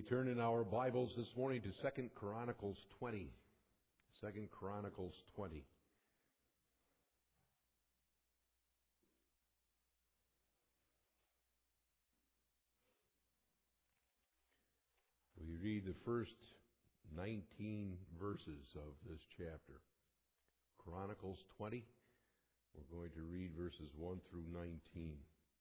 turn in our Bibles this morning to 2 Chronicles 20. 2 Chronicles 20. We read the first 19 verses of this chapter. Chronicles 20. We're going to read verses 1 through 19.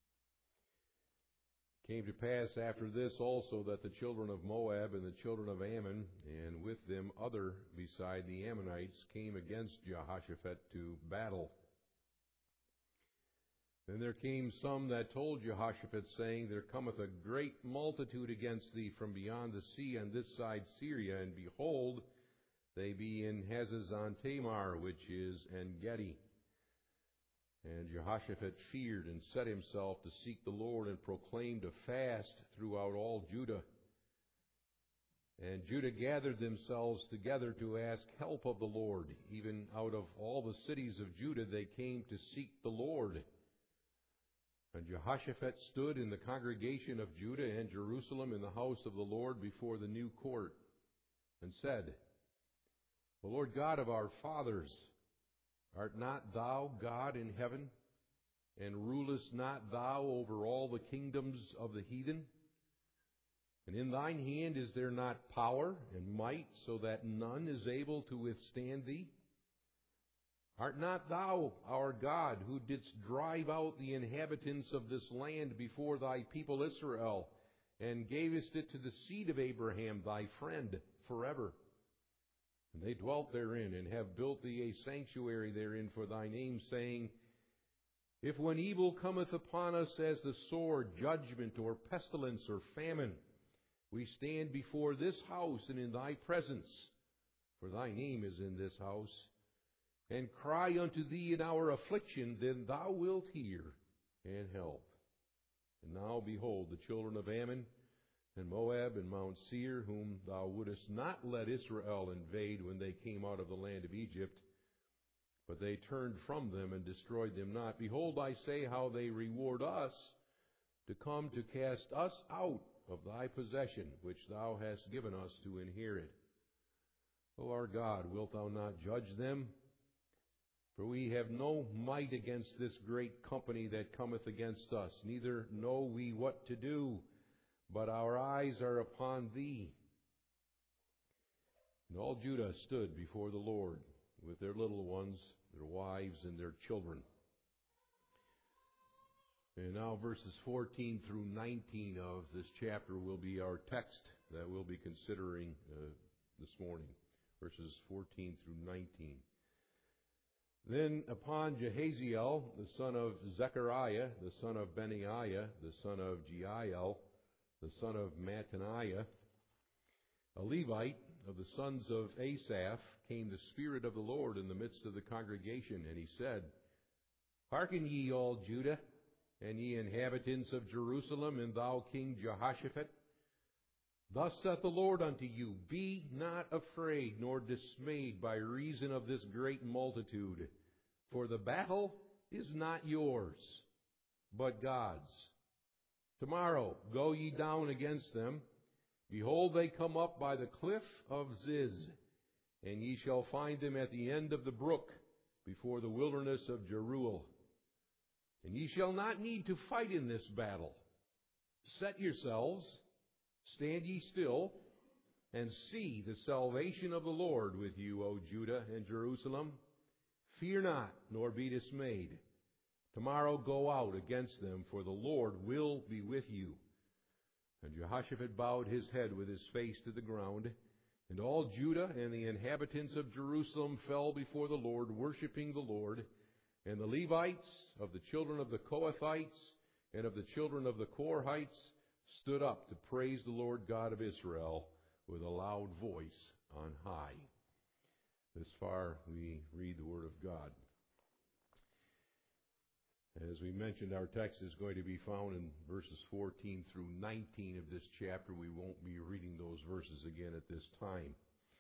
Came to pass after this also that the children of Moab and the children of Ammon, and with them other beside the Ammonites, came against Jehoshaphat to battle. Then there came some that told Jehoshaphat, saying, There cometh a great multitude against thee from beyond the sea on this side Syria, and behold, they be in Hazazon Tamar, which is En-gedi. And Jehoshaphat feared and set himself to seek the Lord, and proclaimed a fast throughout all Judah. And Judah gathered themselves together to ask help of the Lord. Even out of all the cities of Judah they came to seek the Lord. And Jehoshaphat stood in the congregation of Judah and Jerusalem in the house of the Lord before the new court, and said, The Lord God of our fathers, art not thou God in heaven, and rulest not thou over all the kingdoms of the heathen? And in thine hand is there not power and might, so that none is able to withstand thee? Art not thou our God, who didst drive out the inhabitants of this land before thy people Israel, and gavest it to the seed of Abraham thy friend forever? And they dwelt therein, and have built thee a sanctuary therein for thy name, saying, If when evil cometh upon us as the sword, judgment, or pestilence, or famine, we stand before this house and in thy presence, for thy name is in this house, and cry unto thee in our affliction, then thou wilt hear and help. And now, behold, the children of Ammon and Moab and Mount Seir, whom thou wouldest not let Israel invade when they came out of the land of Egypt, but they turned from them and destroyed them not. Behold, I say how they reward us to come to cast us out of thy possession, which thou hast given us to inherit. O our God, wilt thou not judge them? For we have no might against this great company that cometh against us, neither know we what to do, but our eyes are upon thee. And all Judah stood before the Lord with their little ones, their wives, and their children. And now verses 14 through 19 of this chapter will be our text that we'll be considering this morning. Verses 14 through 19. Then upon Jehaziel, the son of Zechariah, the son of Benaiah, the son of Jeiel, the son of Mattaniah, a Levite of the sons of Asaph, came the Spirit of the Lord in the midst of the congregation, and he said, Hearken ye all Judah, and ye inhabitants of Jerusalem, and thou King Jehoshaphat. Thus saith the Lord unto you, Be not afraid nor dismayed by reason of this great multitude, for the battle is not yours, but God's. Tomorrow go ye down against them. Behold, they come up by the cliff of Ziz, and ye shall find them at the end of the brook, before the wilderness of Jeruel. And ye shall not need to fight in this battle. Set yourselves, stand ye still, and see the salvation of the Lord with you, O Judah and Jerusalem. Fear not, nor be dismayed. Tomorrow go out against them, for the Lord will be with you. And Jehoshaphat bowed his head with his face to the ground, and all Judah and the inhabitants of Jerusalem fell before the Lord, worshiping the Lord. And the Levites of the children of the Kohathites and of the children of the Korhites stood up to praise the Lord God of Israel with a loud voice on high. This far we read the Word of God. As we mentioned, our text is going to be found in verses 14 through 19 of this chapter. We won't be reading those verses again at this time.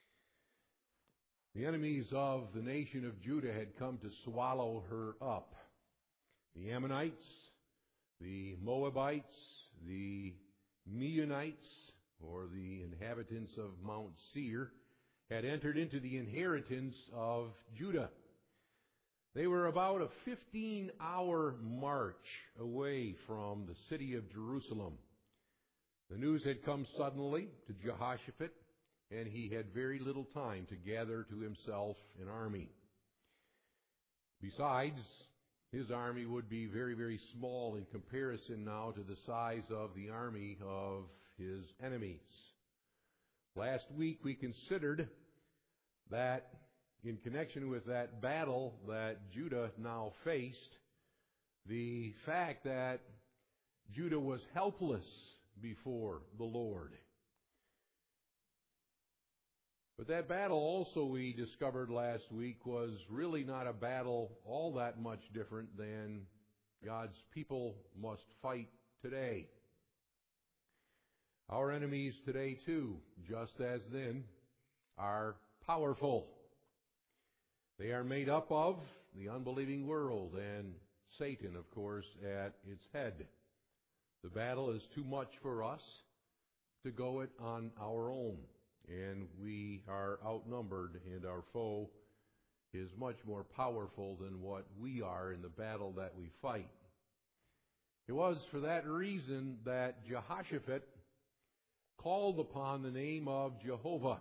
The enemies of the nation of Judah had come to swallow her up. The Ammonites, the Moabites, the Meunites, or the inhabitants of Mount Seir, had entered into the inheritance of Judah. They were about a 15-hour march away from the city of Jerusalem. The news had come suddenly to Jehoshaphat, and he had very little time to gather to himself an army. Besides, his army would be very, very small in comparison now to the size of the army of his enemies. Last week we considered that in connection with that battle that Judah now faced, the fact that Judah was helpless before the Lord. But that battle also, we discovered last week, was really not a battle all that much different than God's people must fight today. Our enemies today, too, just as then, are powerful. They are made up of the unbelieving world and Satan, of course, at its head. The battle is too much for us to go it on our own. And we are outnumbered, and our foe is much more powerful than what we are in the battle that we fight. It was for that reason that Jehoshaphat called upon the name of Jehovah.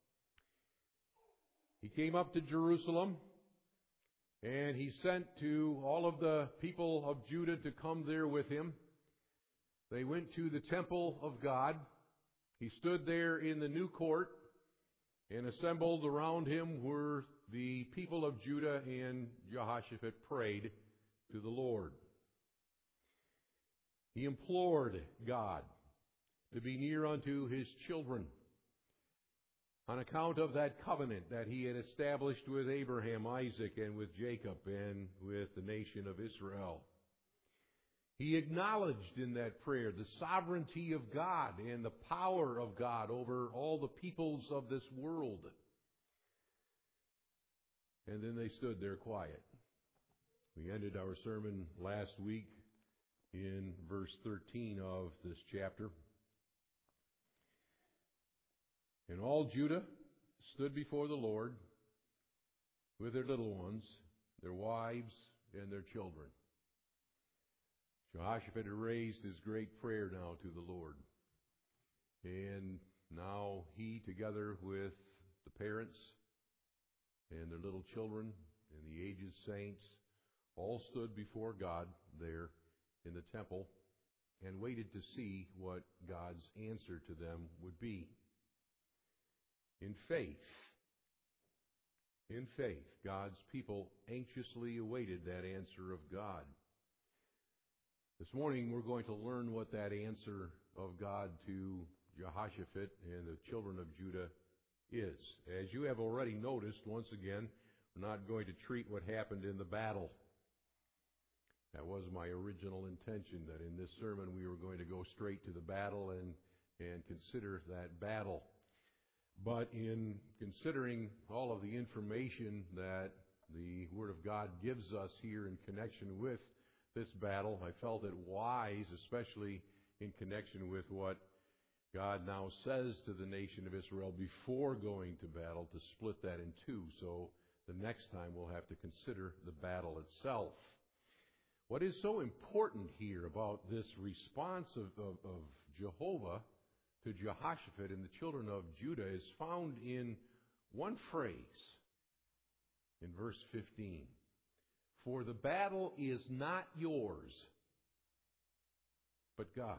He came up to Jerusalem, and he sent to all of the people of Judah to come there with him. They went to the temple of God. He stood there in the new court, and assembled around him were the people of Judah, and Jehoshaphat prayed to the Lord. He implored God to be near unto his children on account of that covenant that he had established with Abraham, Isaac, and with Jacob, and with the nation of Israel. He acknowledged in that prayer the sovereignty of God and the power of God over all the peoples of this world. And then they stood there quiet. We ended our sermon last week in verse 13 of this chapter. And all Judah stood before the Lord with their little ones, their wives, and their children. Jehoshaphat had raised his great prayer now to the Lord. And now he, together with the parents and their little children and the aged saints, all stood before God there in the temple and waited to see what God's answer to them would be. In faith, God's people anxiously awaited that answer of God. This morning we're going to learn what that answer of God to Jehoshaphat and the children of Judah is. As you have already noticed, once again, we're not going to treat what happened in the battle. That was my original intention, that in this sermon we were going to go straight to the battle and consider that battle. But in considering all of the information that the Word of God gives us here in connection with this battle, I felt it wise, especially in connection with what God now says to the nation of Israel before going to battle, to split that in two. So the next time we'll have to consider the battle itself. What is so important here about this response of Jehovah to Jehoshaphat and the children of Judah is found in one phrase in verse 15. For the battle is not yours, but God's.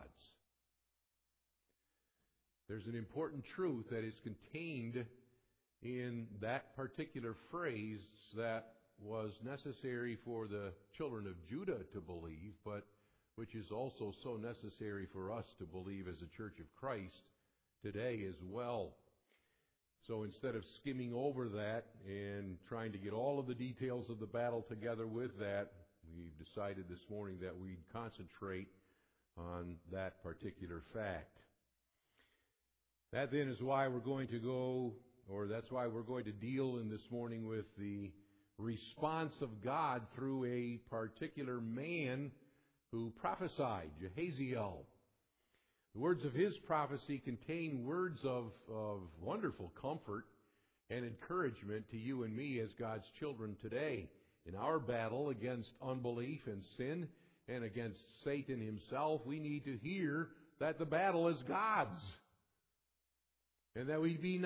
There's an important truth that is contained in that particular phrase that was necessary for the children of Judah to believe, but which is also so necessary for us to believe as a Church of Christ today as well. So instead of skimming over that and trying to get all of the details of the battle together with that, we've decided this morning that we'd concentrate on that particular fact. That then is why we're going to that's why we're going to deal in this morning with the response of God through a particular man who prophesied, Jehaziel. The words of his prophecy contain words of wonderful comfort and encouragement to you and me as God's children today. In our battle against unbelief and sin and against Satan himself, we need to hear that the battle is God's. And that we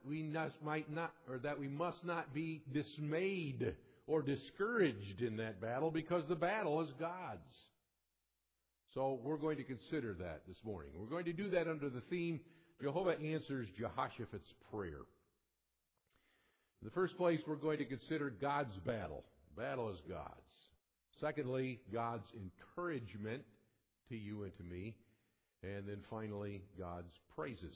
must not be dismayed or discouraged in that battle, because the battle is God's. So we're going to consider that this morning. We're going to do that under the theme, Jehovah answers Jehoshaphat's prayer. In the first place, we're going to consider God's battle. Battle is God's. Secondly, God's encouragement to you and to me. And then finally, God's praises.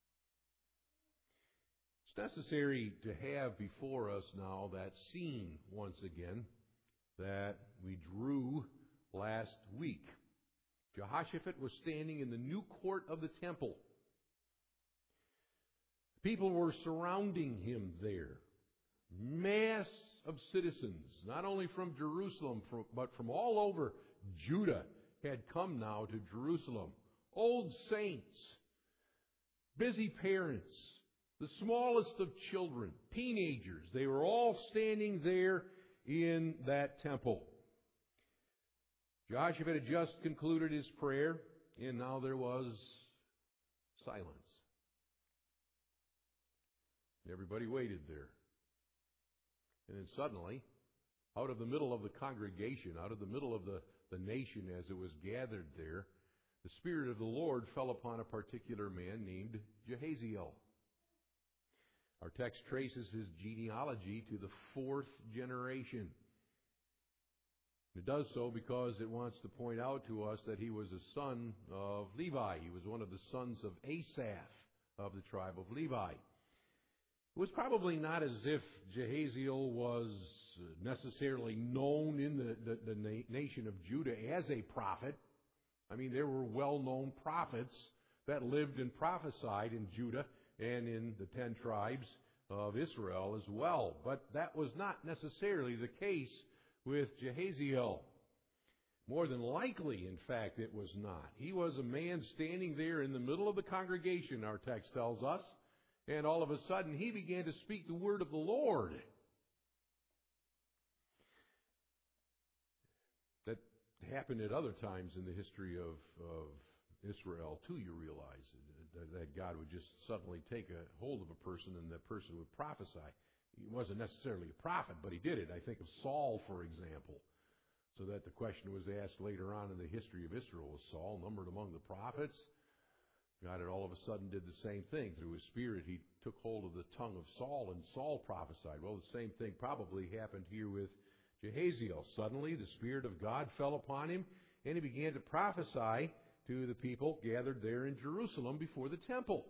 It's necessary to have before us now that scene once again that we drew last week. Jehoshaphat was standing in the new court of the temple. People were surrounding him there. Mass of citizens, not only from Jerusalem, but from all over Judah, had come now to Jerusalem. Old saints, busy parents, the smallest of children, teenagers, they were all standing there in that temple. Jehoshaphat had just concluded his prayer, and now there was silence. Everybody waited there. And then suddenly, out of the middle of the congregation, out of the middle of the nation as it was gathered there, the Spirit of the Lord fell upon a particular man named Jehaziel. Our text traces his genealogy to the 4th generation. It does so because it wants to point out to us that he was a son of Levi. He was one of the sons of Asaph of the tribe of Levi. It was probably not as if Jehaziel was necessarily known in the nation of Judah as a prophet. I mean, there were well-known prophets that lived and prophesied in Judah and in the 10 tribes of Israel as well. But that was not necessarily the case with Jehaziel. More than likely, in fact, it was not. He was a man standing there in the middle of the congregation, our text tells us, and all of a sudden he began to speak the word of the Lord. That happened at other times in the history of Israel, too, you realize, that God would just suddenly take a hold of a person and that person would prophesy. He wasn't necessarily a prophet, but he did it. I think of Saul, for example. So that the question was asked later on in the history of Israel, was Saul numbered among the prophets? God had all of a sudden did the same thing. Through his Spirit, he took hold of the tongue of Saul, and Saul prophesied. Well, the same thing probably happened here with Jehaziel. Suddenly, the Spirit of God fell upon him, and he began to prophesy to the people gathered there in Jerusalem before the temple.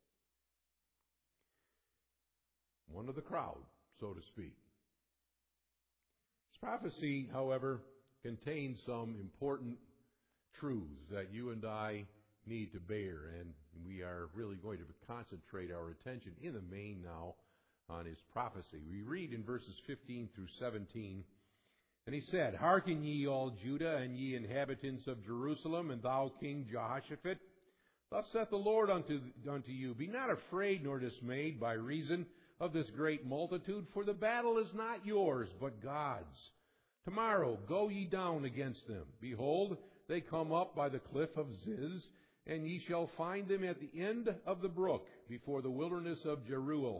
One of the crowd, so to speak. This prophecy, however, contains some important truths that you and I need to bear, and we are really going to concentrate our attention in the main now on his prophecy. We read in verses 15 through 17, and he said, "Hearken ye all Judah, and ye inhabitants of Jerusalem, and thou King Jehoshaphat. Thus saith the Lord unto you, Be not afraid nor dismayed by reason of this great multitude, for the battle is not yours, but God's. Tomorrow go ye down against them. Behold, they come up by the cliff of Ziz, and ye shall find them at the end of the brook, before the wilderness of Jeruel.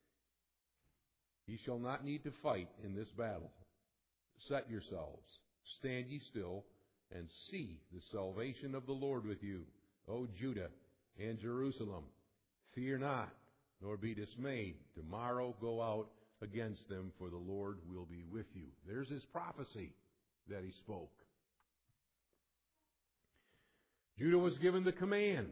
Ye shall not need to fight in this battle. Set yourselves, stand ye still, and see the salvation of the Lord with you, O Judah and Jerusalem. Fear not, nor be dismayed. Tomorrow go out against them, for the Lord will be with you." There's his prophecy that he spoke. Judah was given the command.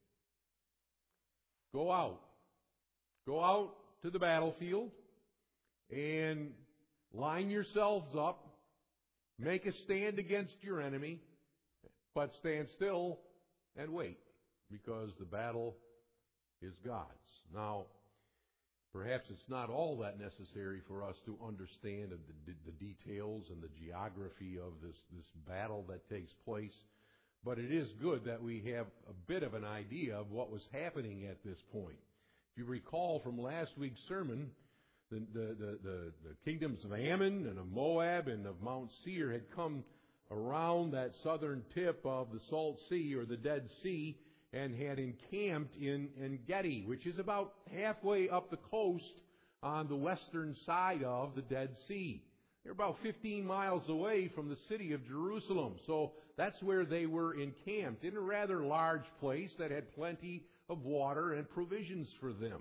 Go out. Go out to the battlefield and line yourselves up. Make a stand against your enemy, but stand still and wait, because the battle is God's. Now, perhaps it's not all that necessary for us to understand the details and the geography of this battle that takes place. but it is good that we have a bit of an idea of what was happening at this point. If you recall from last week's sermon, the kingdoms of Ammon and of Moab and of Mount Seir had come around that southern tip of the Salt Sea or the Dead Sea and had encamped in En-Gedi, which is about halfway up the coast on the western side of the Dead Sea. They're about 15 miles away from the city of Jerusalem. So that's where they were encamped, in a rather large place that had plenty of water and provisions for them.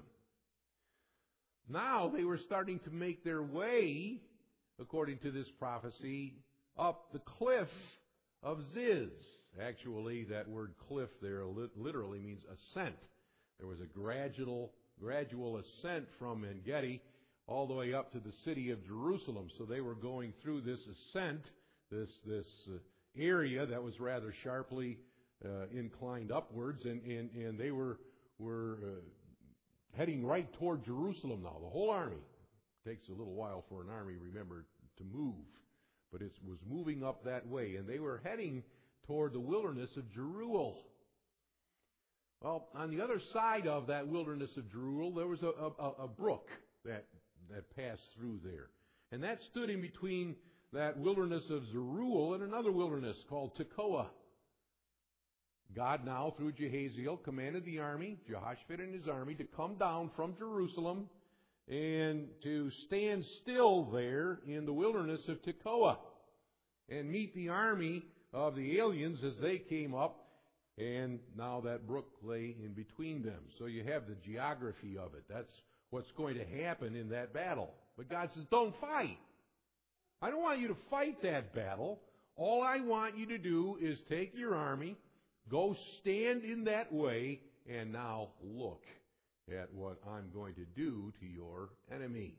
Now they were starting to make their way, according to this prophecy, up the cliff of Ziz. Actually, that word cliff there literally means ascent. There was a gradual ascent from En-Gedi all the way up to the city of Jerusalem. So they were going through this ascent, this area that was rather sharply inclined upwards, and they were heading right toward Jerusalem now. The whole army. It takes a little while for an army, remember, to move. But it was moving up that way, and they were heading toward the wilderness of Jeruel. Well, on the other side of that wilderness of Jeruel, there was a brook that passed through there. And that stood in between that wilderness of Jeruel and another wilderness called Tekoa. God now, through Jehaziel, commanded the army, Jehoshaphat and his army, to come down from Jerusalem and to stand still there in the wilderness of Tekoa and meet the army of the aliens as they came up. And now that brook lay in between them. So you have the geography of it. That's what's going to happen in that battle. But God says, don't fight. I don't want you to fight that battle. All I want you to do is take your army, go stand in that way, and now look at what I'm going to do to your enemy.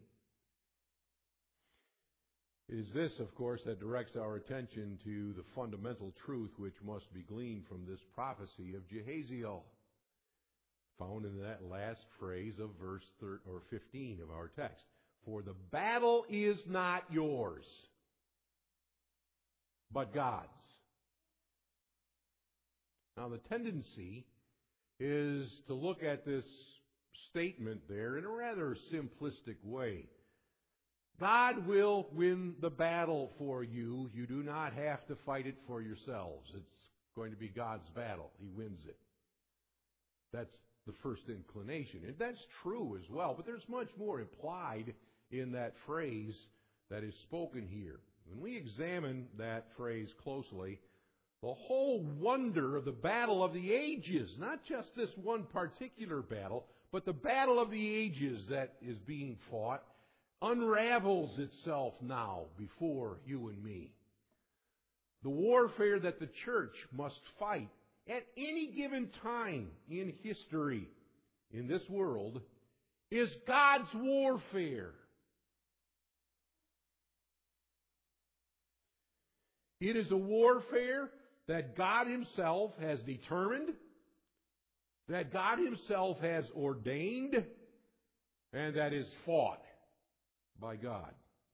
It is this, of course, that directs our attention to the fundamental truth which must be gleaned from this prophecy of Jehaziel, found in that last phrase of verse 15 of our text. For the battle is not yours, but God's. Now, the tendency is to look at this statement there in a rather simplistic way. God will win the battle for you. You do not have to fight it for yourselves. It's going to be God's battle. He wins it. That's the first inclination. And that's true as well, but there's much more implied in that phrase that is spoken here. When we examine that phrase closely, the whole wonder of the battle of the ages, not just this one particular battle, but the battle of the ages that is being fought, unravels itself now before you and me. The warfare that the church must fight at any given time in history in this world is God's warfare. It is a warfare that God Himself has determined, that God Himself has ordained, and that is fought by God.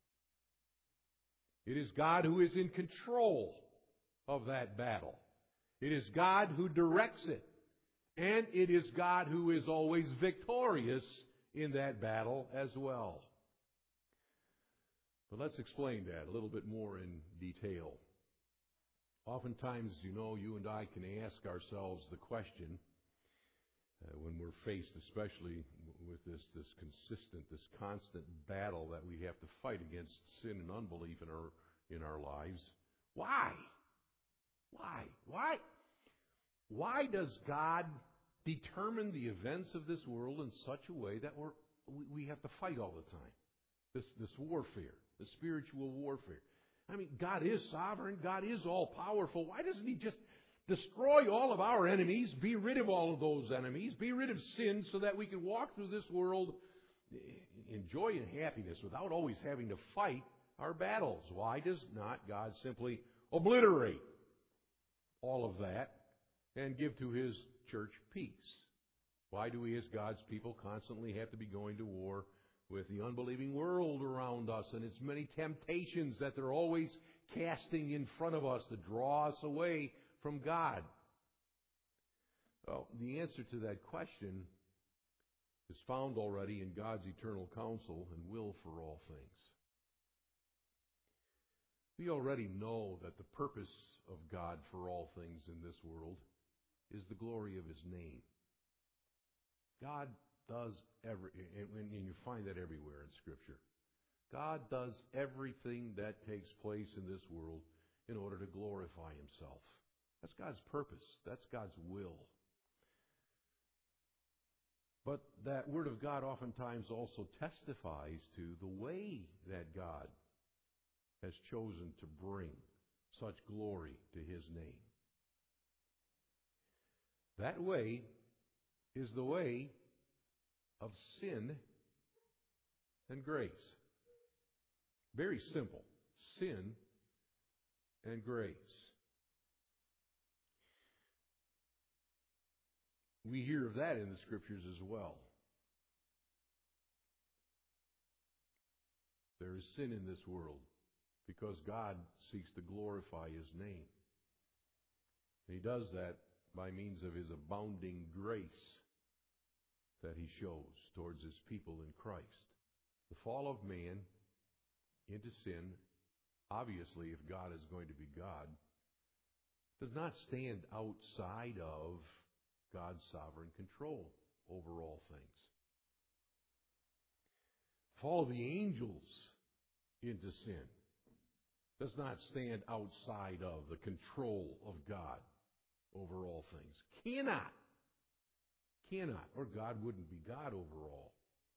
It is God who is in control of that battle. It is God who directs it. And it is God who is always victorious in that battle as well. But let's explain that a little bit more in detail. Oftentimes, you and I can ask ourselves the question, when we're faced especially with this constant battle that we have to fight against sin and unbelief in our lives. Why? Why does God determine the events of this world in such a way that we have to fight all the time? This warfare, the spiritual warfare. I mean, God is sovereign. God is all-powerful. Why doesn't He just destroy all of our enemies, be rid of all of those enemies, be rid of sin so that we can walk through this world in joy and happiness without always having to fight our battles? Why does not God simply obliterate all of that and give to His church peace? Why do we as God's people constantly have to be going to war with the unbelieving world around us and its many temptations that they're always casting in front of us to draw us away from God? Well, the answer to that question is found already in God's eternal counsel and will for all things. We already know that the purpose of God for all things in this world is the glory of His name. God does and you find that everywhere in Scripture. God does everything that takes place in this world in order to glorify Himself. That's God's purpose. That's God's will. But that Word of God oftentimes also testifies to the way that God has chosen to bring such glory to His name. That way is the way of sin and grace. Very simple. Sin and grace. We hear of that in the Scriptures as well. There is sin in this world because God seeks to glorify His name. And He does that by means of His abounding grace that He shows towards His people in Christ. The fall of man into sin, obviously, if God is going to be God, does not stand outside of God's sovereign control over all things. The fall of the angels into sin does not stand outside of the control of God over all things. Cannot, or God wouldn't be God over all.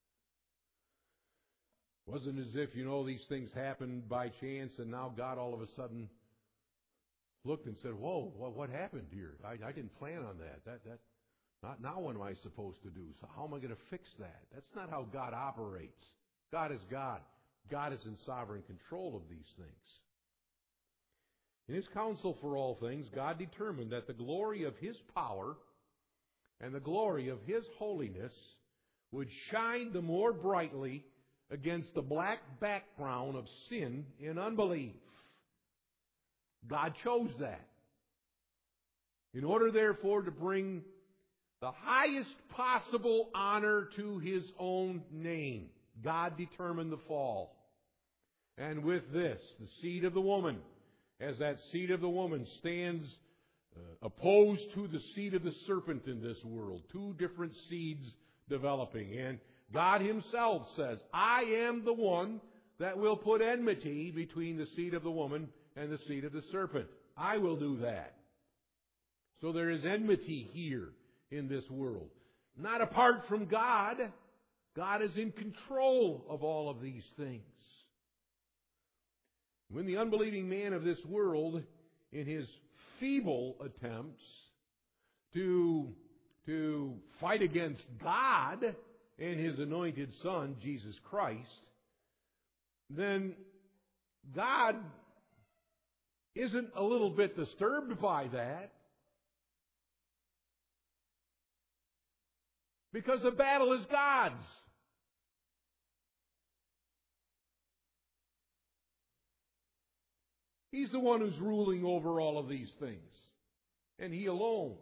It wasn't as if, these things happened by chance and now God all of a sudden looked and said, whoa, what happened here? I didn't plan on that. Not now what am I supposed to do? So how am I going to fix that? That's not how God operates. God is God. God is in sovereign control of these things. In His counsel for all things, God determined that the glory of His power and the glory of His holiness would shine the more brightly against the black background of sin and unbelief. God chose that. In order, therefore, to bring the highest possible honor to His own name, God determined the fall. And with this, the seed of the woman, as that seed of the woman stands opposed to the seed of the serpent in this world, two different seeds developing. And God Himself says, I am the one that will put enmity between the seed of the woman and the seed of the serpent. I will do that. So there is enmity here in this world. Not apart from God. God is in control of all of these things. When the unbelieving man of this world, in his feeble attempts to fight against God and His anointed Son, Jesus Christ, then God isn't a little bit disturbed by that, because the battle is God's. He's the one who's ruling over all of these things, and He alone.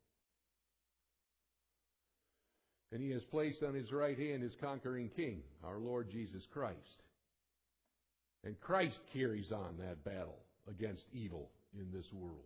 And He has placed on His right hand His conquering King, our Lord Jesus Christ. And Christ carries on that battle against evil in this world.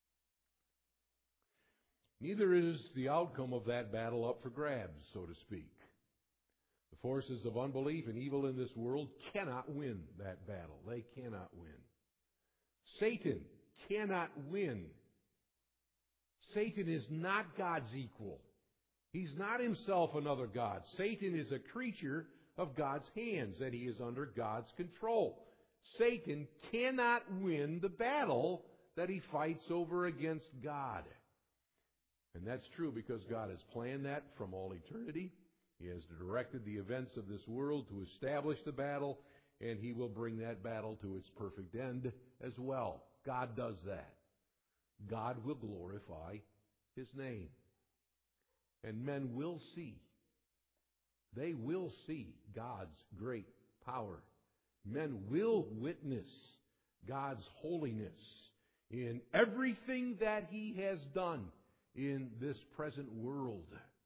Neither is the outcome of that battle up for grabs, so to speak. The forces of unbelief and evil in this world cannot win that battle. They cannot win. Satan cannot win. Satan is not God's equal. He's not himself another God. Satan is a creature of God's hands, and he is under God's control. Satan cannot win the battle that he fights over against God. And that's true because God has planned that from all eternity. He has directed the events of this world to establish the battle, and He will bring that battle to its perfect end as well. God does that. God will glorify His name. And men will see. They will see God's great power. Men will witness God's holiness in everything that He has done in this present world.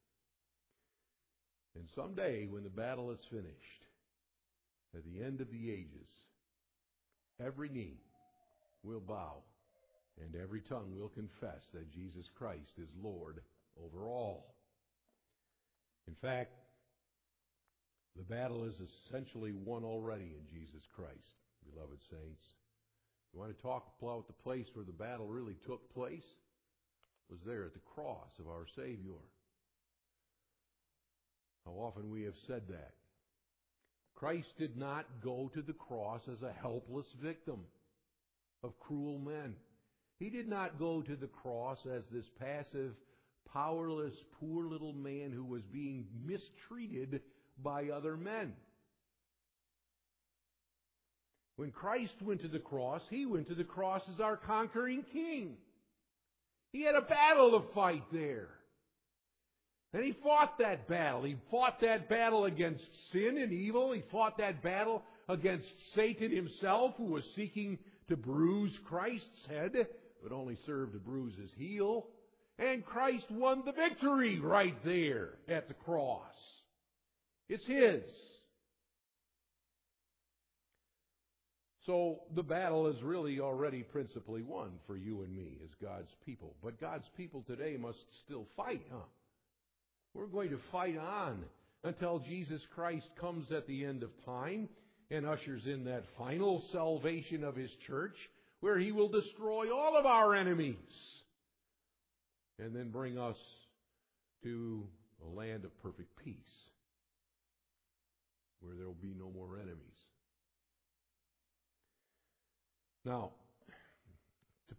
And someday, when the battle is finished, at the end of the ages, every knee will bow and every tongue will confess that Jesus Christ is Lord over all. In fact, the battle is essentially won already in Jesus Christ, beloved saints. You want to talk about the place where the battle really took place? It was there at the cross of our Savior. How often we have said that. Christ did not go to the cross as a helpless victim of cruel men. He did not go to the cross as this passive, powerless, poor little man who was being mistreated by other men. When Christ went to the cross, He went to the cross as our conquering King. He had a battle to fight there. And He fought that battle. He fought that battle against sin and evil. He fought that battle against Satan himself, who was seeking to bruise Christ's head, but only served to bruise His heel. And Christ won the victory right there at the cross. It's His. So the battle is really already principally won for you and me as God's people. But God's people today must still fight, We're going to fight on until Jesus Christ comes at the end of time and ushers in that final salvation of His church, where He will destroy all of our enemies and then bring us to a land of perfect peace, where there will be no more enemies. Now, to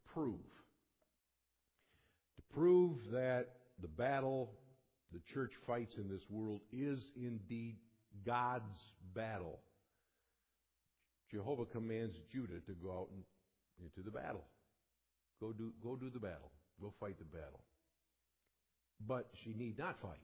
prove that the battle the church fights in this world is indeed God's battle, Jehovah commands Judah to go out into the battle. Go do the battle. Go fight the battle. But she need not fight.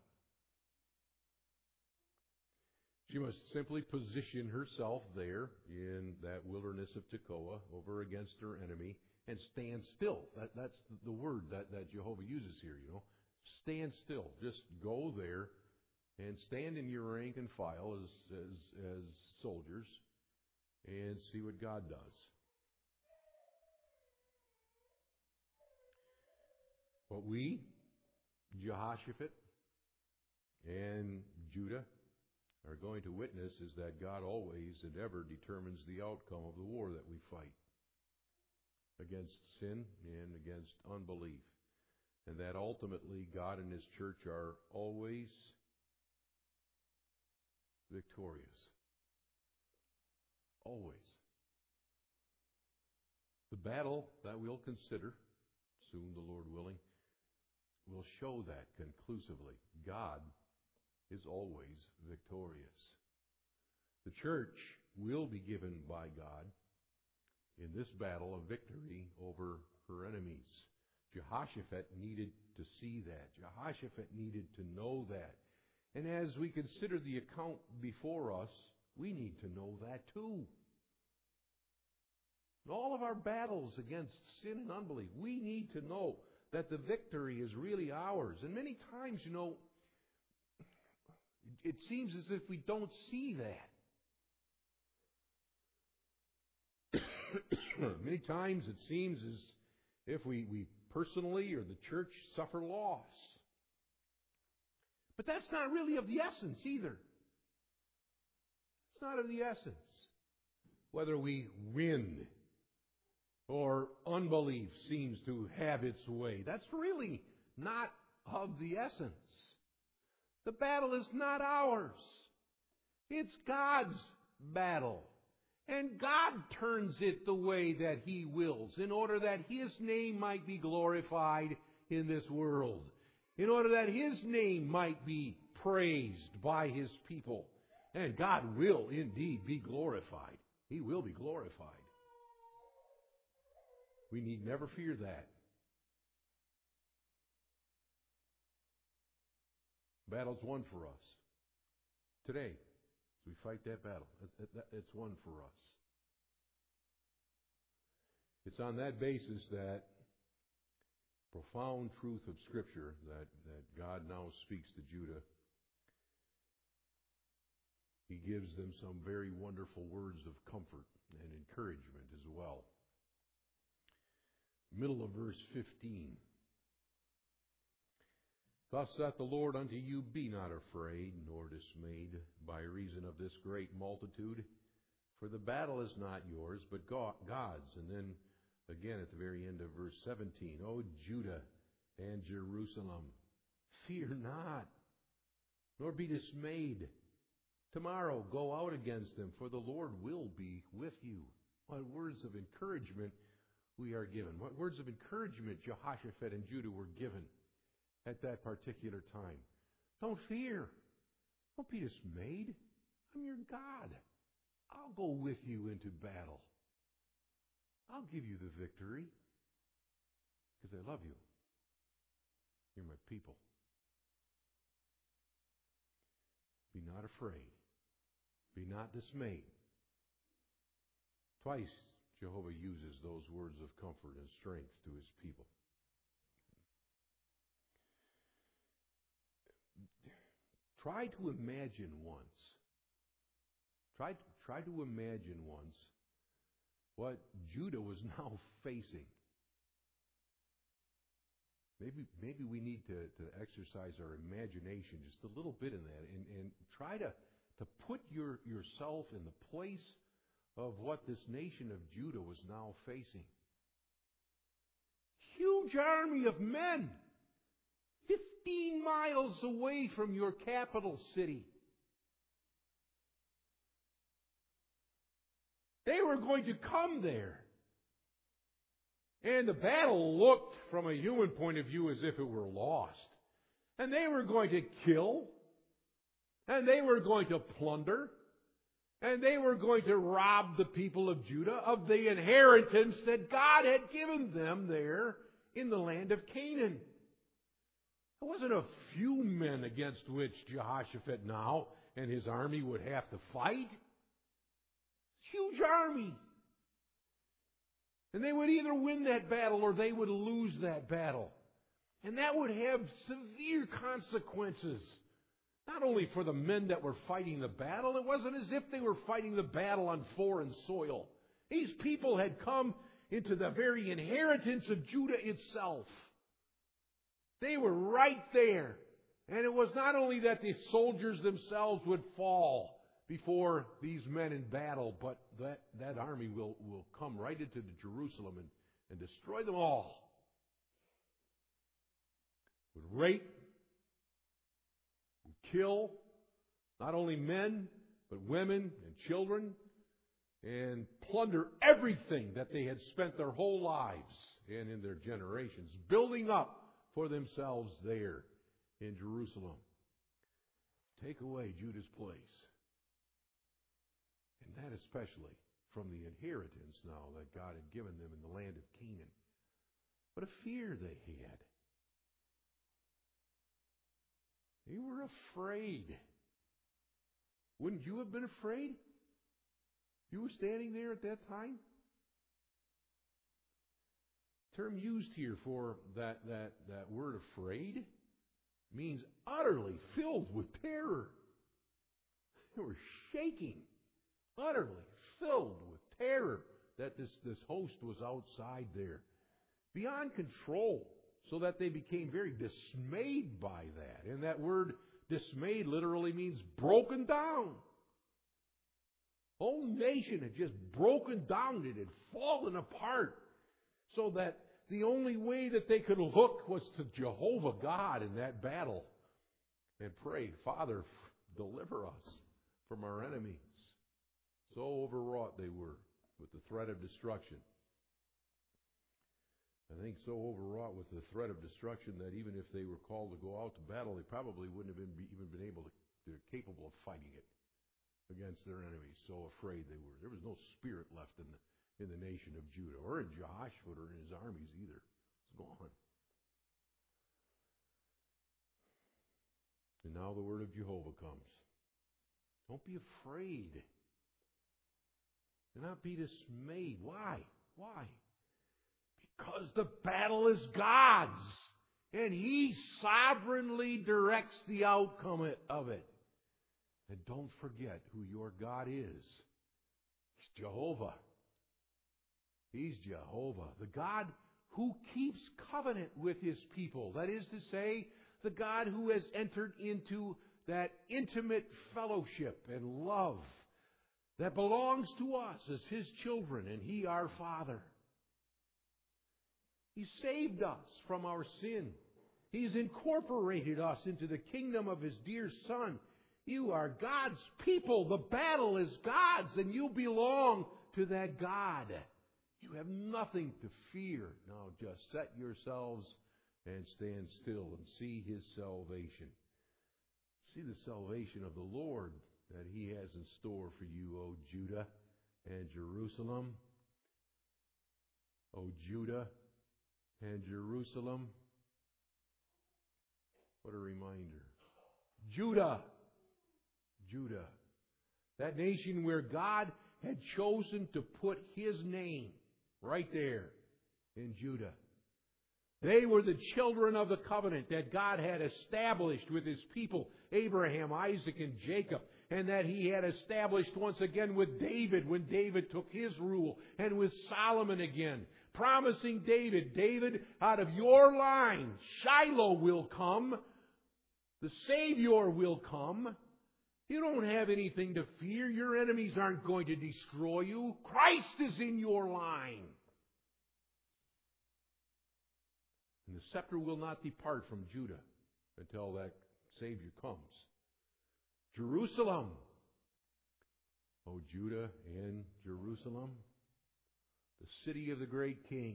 She must simply position herself there in that wilderness of Tekoa over against her enemy and stand still. That's the word that Jehovah uses here, Stand still. Just go there and stand in your rank and file as soldiers and see what God does. What we, Jehoshaphat and Judah, are going to witness is that God always and ever determines the outcome of the war that we fight against sin and against unbelief. And that ultimately God and His church are always victorious. Always. The battle that we'll consider, soon the Lord willing, will show that conclusively. God is always victorious. The church will be given by God in this battle a victory over her enemies. Jehoshaphat needed to see that. Jehoshaphat needed to know that. And as we consider the account before us, we need to know that too. In all of our battles against sin and unbelief, we need to know that the victory is really ours. And many times, it seems as if we don't see that. Many times it seems as if we personally or the church suffer loss. But that's not really of the essence either. It's not of the essence. Whether we win or unbelief seems to have its way, that's really not of the essence. The battle is not ours. It's God's battle. And God turns it the way that He wills, in order that His name might be glorified in this world, in order that His name might be praised by His people. And God will indeed be glorified. He will be glorified. We need never fear that. Battle's won for us. Today, as we fight that battle, it's won for us. It's on that basis that profound truth of Scripture that God now speaks to Judah. He gives them some very wonderful words of comfort and encouragement as well. Middle of verse 15. Thus saith the Lord unto you, be not afraid nor dismayed by reason of this great multitude, for the battle is not yours, but God's. And then again at the very end of verse 17, O Judah and Jerusalem, fear not, nor be dismayed. Tomorrow go out against them, for the Lord will be with you. What words of encouragement we are given. What words of encouragement Jehoshaphat and Judah were given at that particular time. Don't fear. Don't be dismayed. I'm your God. I'll go with you into battle. I'll give you the victory because I love you. You're my people. Be not afraid. Be not dismayed. Twice Jehovah uses those words of comfort and strength to his people. Try to imagine once. Try to imagine once what Judah was now facing. Maybe we need to exercise our imagination just a little bit in that and try to put yourself in the place of what this nation of Judah was now facing. Huge army of men, 15 miles away from your capital city. They were going to come there. And the battle looked, from a human point of view, as if it were lost. And they were going to kill. And they were going to plunder. And they were going to rob the people of Judah of the inheritance that God had given them there in the land of Canaan. There wasn't a few men against which Jehoshaphat now and his army would have to fight. Huge army. And they would either win that battle or they would lose that battle. And that would have severe consequences. Not only for the men that were fighting the battle, it wasn't as if they were fighting the battle on foreign soil. These people had come into the very inheritance of Judah itself. They were right there. And it was not only that the soldiers themselves would fall before these men in battle, but that army will come right into Jerusalem and destroy them all. Would rape, would kill not only men, but women and children, and plunder everything that they had spent their whole lives and in their generations building up for themselves there in Jerusalem. Take away Judah's place. And that especially from the inheritance now that God had given them in the land of Canaan. What a fear they had. They were afraid. Wouldn't you have been afraid? You were standing there at that time? The term used here for that word afraid means utterly filled with terror. They were shaking. Utterly filled with terror that this host was outside there. Beyond control, so that they became very dismayed by that. And that word dismayed literally means broken down. The whole nation had just broken down. It had fallen apart. So that the only way that they could look was to Jehovah God in that battle and pray, Father, deliver us from our enemies. So overwrought they were with the threat of destruction. I think so overwrought with the threat of destruction that even if they were called to go out to battle, they probably wouldn't have even been able to, they're capable of fighting it against their enemies. So afraid they were. There was no spirit left in the nation of Judah, or in Jehoshaphat, or in his armies either. It's gone. And now the word of Jehovah comes. Don't be afraid. Do not be dismayed. Why? Why? Because the battle is God's. And He sovereignly directs the outcome of it. And don't forget who your God is. He's Jehovah. He's Jehovah. The God who keeps covenant with His people. That is to say, the God who has entered into that intimate fellowship and love that belongs to us as His children and He our Father. He saved us from our sin. He's incorporated us into the kingdom of His dear Son. You are God's people. The battle is God's, and you belong to that God. You have nothing to fear. Now just set yourselves and stand still and see His salvation. See the salvation of the Lord that He has in store for you, O Judah and Jerusalem. O Judah and Jerusalem. What a reminder. Judah. Judah. That nation where God had chosen to put His name right there in Judah. They were the children of the covenant that God had established with His people, Abraham, Isaac, and Jacob, and that He had established once again with David when David took his rule, and with Solomon again, promising David, out of your line, Shiloh will come, the Savior will come. You don't have anything to fear. Your enemies aren't going to destroy you. Christ is in your line. And the scepter will not depart from Judah until that Savior comes. Jerusalem. O Judah and Jerusalem, the city of the great king.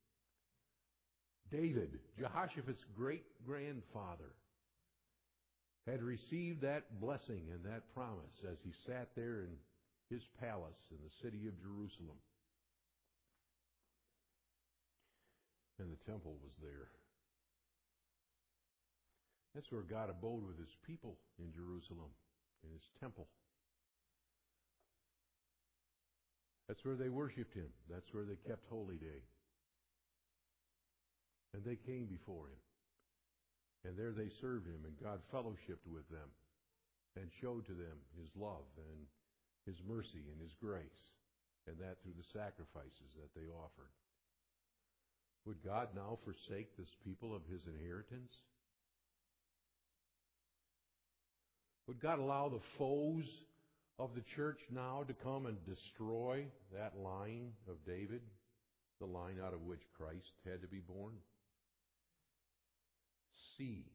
David, Jehoshaphat's great-grandfather, had received that blessing and that promise as he sat there in his palace in the city of Jerusalem. And the temple was there. That's where God abode with His people, in Jerusalem, in His temple. That's where they worshiped Him. That's where they kept Holy Day. And they came before Him. And there they served Him, and God fellowshiped with them and showed to them His love and His mercy and His grace, and that through the sacrifices that they offered. Would God now forsake this people of His inheritance? Would God allow the foes of the church now to come and destroy that line of David, the line out of which Christ had to be born? See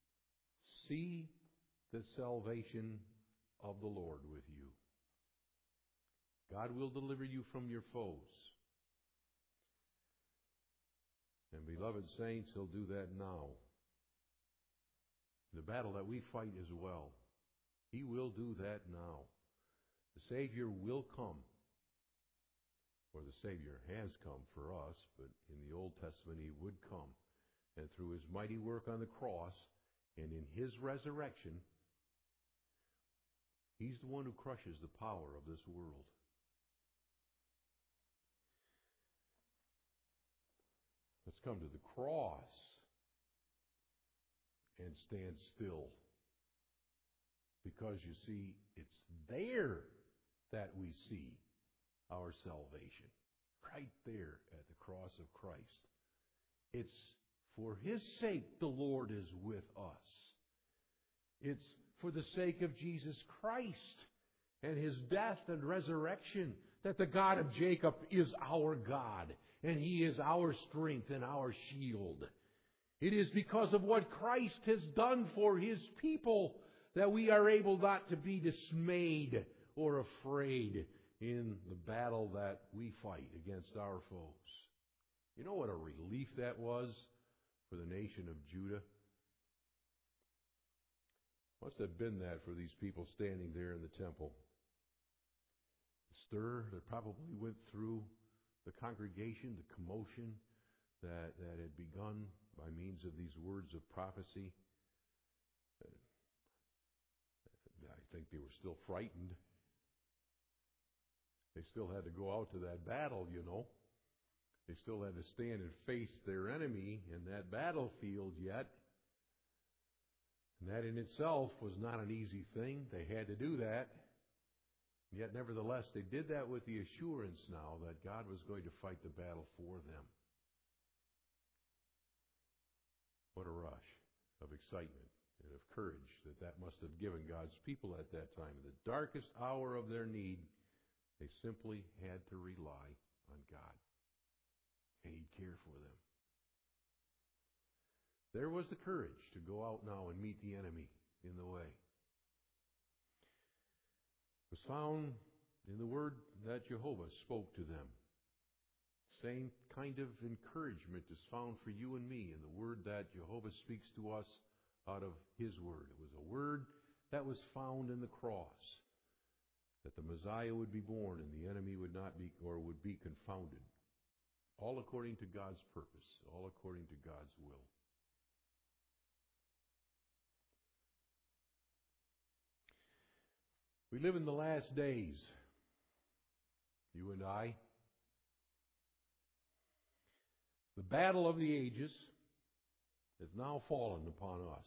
the salvation of the Lord with you. God will deliver you from your foes. And beloved saints, He'll do that now. The battle that we fight as well, He will do that now. The Savior will come. Or the Savior has come for us, but in the Old Testament He would come. And through His mighty work on the cross and in His resurrection, He's the one who crushes the power of this world. Let's come to the cross and stand still. Because you see, it's there that we see our salvation. Right there at the cross of Christ. It's for His sake the Lord is with us. It's for the sake of Jesus Christ and His death and resurrection that the God of Jacob is our God, and He is our strength and our shield. It is because of what Christ has done for His people that we are able not to be dismayed or afraid in the battle that we fight against our foes. You know what a relief that was for the nation of Judah? Must have been that for these people standing there in the temple. The stir that probably went through the congregation, the commotion that had begun by means of these words of prophecy. I think they were still frightened. They still had to go out to that battle, you know. They still had to stand and face their enemy in that battlefield yet. And that in itself was not an easy thing. They had to do that. Yet nevertheless, they did that with the assurance now that God was going to fight the battle for them. What a rush of excitement and of courage that must have given God's people at that time. In the darkest hour of their need, they simply had to rely on God. And He'd care for them. There was the courage to go out now and meet the enemy in the way. It was found in the word that Jehovah spoke to them. Same kind of encouragement is found for you and me in the word that Jehovah speaks to us out of His word. It was a word that was found in the cross, that the Messiah would be born and the enemy would not be, or would be confounded. All according to God's purpose, all according to God's will. We live in the last days, you and I. The battle of the ages has now fallen upon us.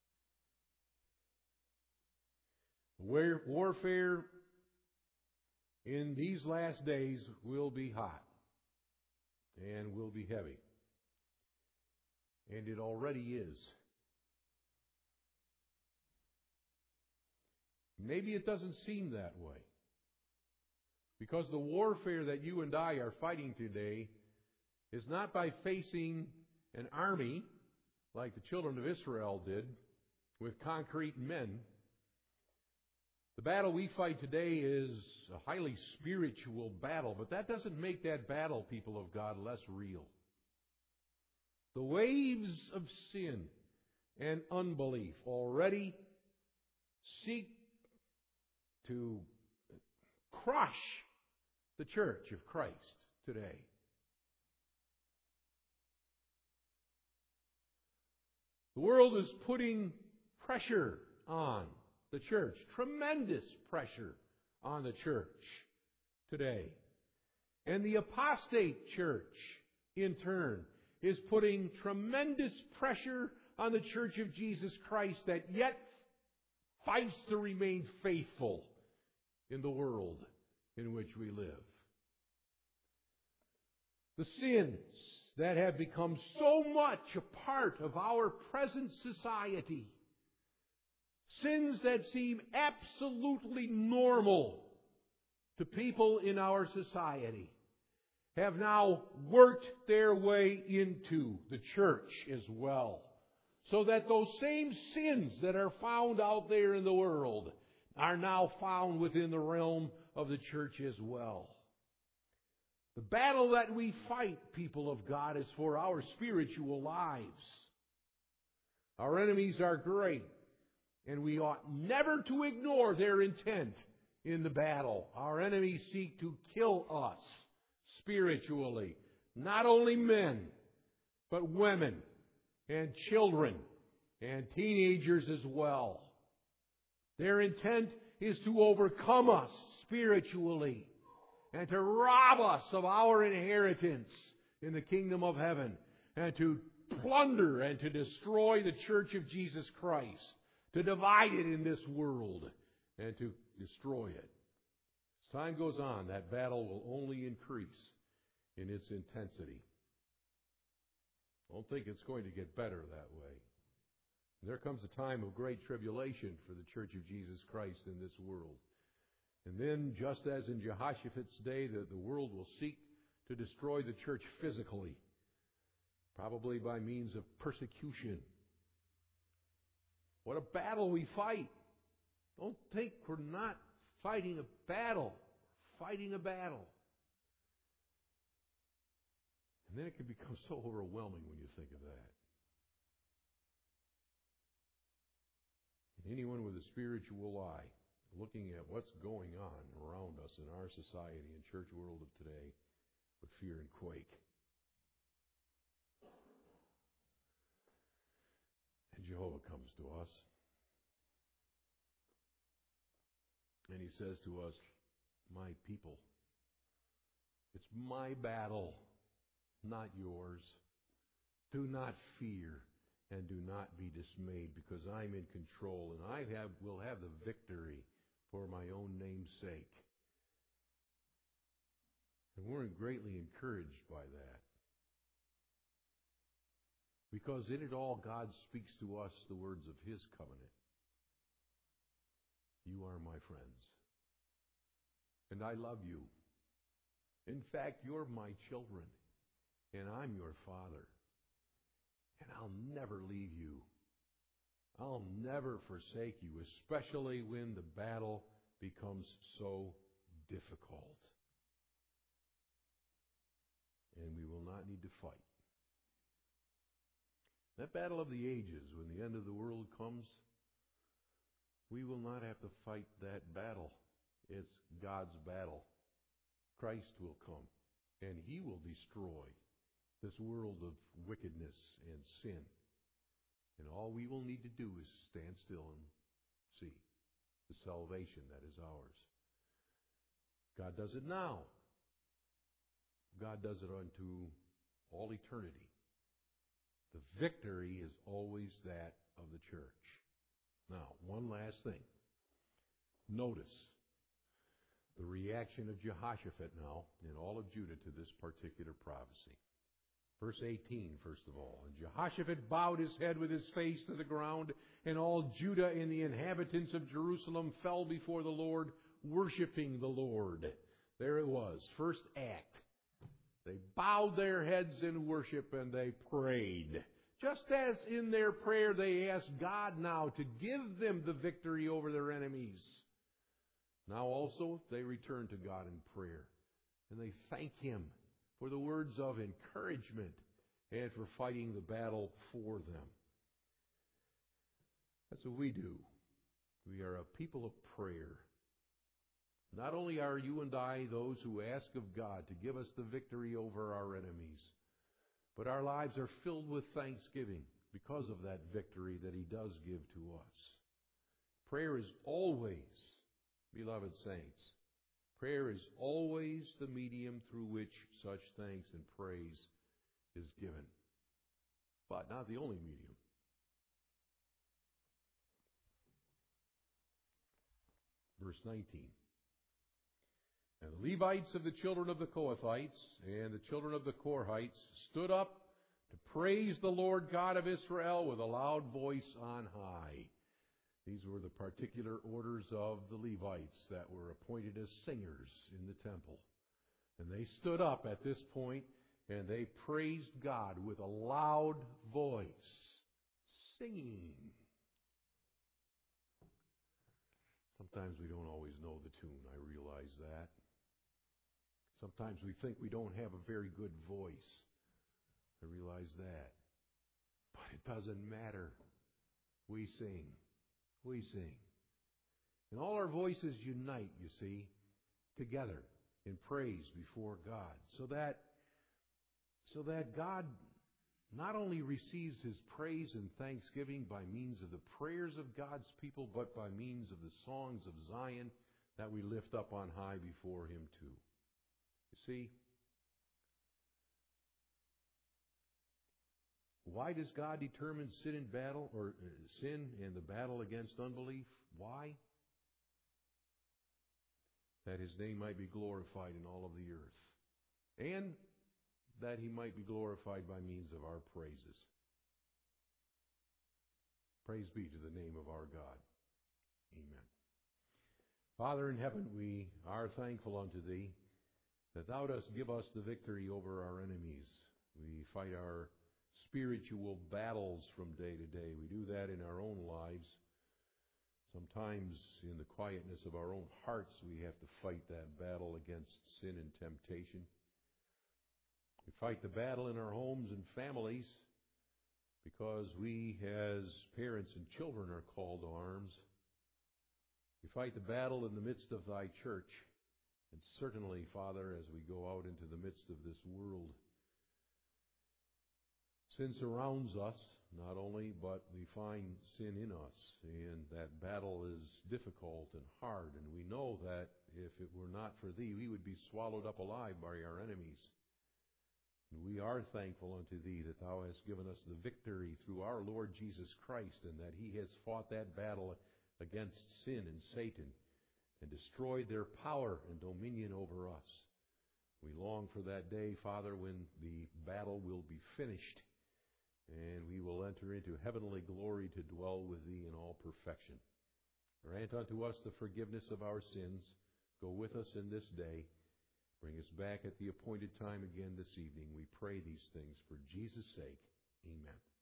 Warfare in these last days will be hot and will be heavy. And it already is. Maybe it doesn't seem that way. Because the warfare that you and I are fighting today is not by facing an army like the children of Israel did with concrete men. The battle we fight today is a highly spiritual battle, but that doesn't make that battle, people of God, less real. The waves of sin and unbelief already seek to crush the church of Christ today. The world is putting pressure on the church, tremendous pressure on the church today. And the apostate church, in turn, is putting tremendous pressure on the church of Jesus Christ that yet fights to remain faithful in the world in which we live. The sins that have become so much a part of our present society, sins that seem absolutely normal to people in our society, have now worked their way into the church as well. So that those same sins that are found out there in the world are now found within the realm of the church as well. The battle that we fight, people of God, is for our spiritual lives. Our enemies are great, and we ought never to ignore their intent in the battle. Our enemies seek to kill us spiritually. Not only men, but women and children and teenagers as well. Their intent is to overcome us spiritually and to rob us of our inheritance in the kingdom of heaven and to plunder and to destroy the church of Jesus Christ, to divide it in this world and to destroy it. As time goes on, that battle will only increase in its intensity. Don't think it's going to get better that way. There comes a time of great tribulation for the Church of Jesus Christ in this world. And then, just as in Jehoshaphat's day, the world will seek to destroy the church physically, probably by means of persecution. What a battle we fight. Don't think we're not fighting a battle. We're fighting a battle. And then it can become so overwhelming when you think of that. And anyone with a spiritual eye, looking at what's going on around us in our society and church world of today, would fear and quake. And Jehovah comes to us. And He says to us, my people, it's my battle. not yours. Do not fear and do not be dismayed, because I'm in control, and will have the victory for my own name's sake. And we're greatly encouraged by that. Because in it all, God speaks to us the words of His covenant. You are my friends, and I love you. In fact, you're my children, and I'm your Father. And I'll never leave you. I'll never forsake you, especially when the battle becomes so difficult. And we will not need to fight. That battle of the ages, when the end of the world comes, we will not have to fight that battle. It's God's battle. Christ will come, and He will destroy this world of wickedness and sin. And all we will need to do is stand still and see the salvation that is ours. God does it now. God does it unto all eternity. The victory is always that of the church. Now, one last thing. Notice the reaction of Jehoshaphat now and all of Judah to this particular prophecy. Verse 18, first of all. And Jehoshaphat bowed his head with his face to the ground, and all Judah and the inhabitants of Jerusalem fell before the Lord, worshiping the Lord. There it was, first act. They bowed their heads in worship and they prayed. Just as in their prayer they asked God now to give them the victory over their enemies. Now also they return to God in prayer, and they thank Him for the words of encouragement and for fighting the battle for them. That's what we do. We are a people of prayer. Not only are you and I those who ask of God to give us the victory over our enemies, but our lives are filled with thanksgiving because of that victory that He does give to us. Prayer is always, beloved saints, prayer is always the medium through which such thanks and praise is given. But not the only medium. Verse 19. And the Levites of the children of the Kohathites and the children of the Korhites stood up to praise the Lord God of Israel with a loud voice on high. These were the particular orders of the Levites that were appointed as singers in the temple. And they stood up at this point and they praised God with a loud voice, singing. Sometimes we don't always know the tune, I realize that. Sometimes we think we don't have a very good voice. I realize that. But it doesn't matter. We sing. We sing. And all our voices unite, you see, together in praise before God. So that God not only receives His praise and thanksgiving by means of the prayers of God's people, but by means of the songs of Zion that we lift up on high before Him too. You see, why does God determine sin and battle, or sin and the battle against unbelief? Why? That His name might be glorified in all of the earth, and that He might be glorified by means of our praises. Praise be to the name of our God. Amen. Father in heaven, we are thankful unto Thee that Thou dost give us the victory over our enemies. We fight our spiritual battles from day to day. We do that in our own lives. Sometimes in the quietness of our own hearts, we have to fight that battle against sin and temptation. We fight the battle in our homes and families because we as parents and children are called to arms. We fight the battle in the midst of Thy church. And certainly, Father, as we go out into the midst of this world, sin surrounds us, not only, but we find sin in us. And that battle is difficult and hard. And we know that if it were not for Thee, we would be swallowed up alive by our enemies. And we are thankful unto Thee that Thou hast given us the victory through our Lord Jesus Christ, and that He has fought that battle against sin and Satan and destroyed their power and dominion over us. We long for that day, Father, when the battle will be finished and we will enter into heavenly glory to dwell with Thee in all perfection. Grant unto us the forgiveness of our sins. Go with us in this day. Bring us back at the appointed time again this evening. We pray these things for Jesus' sake. Amen.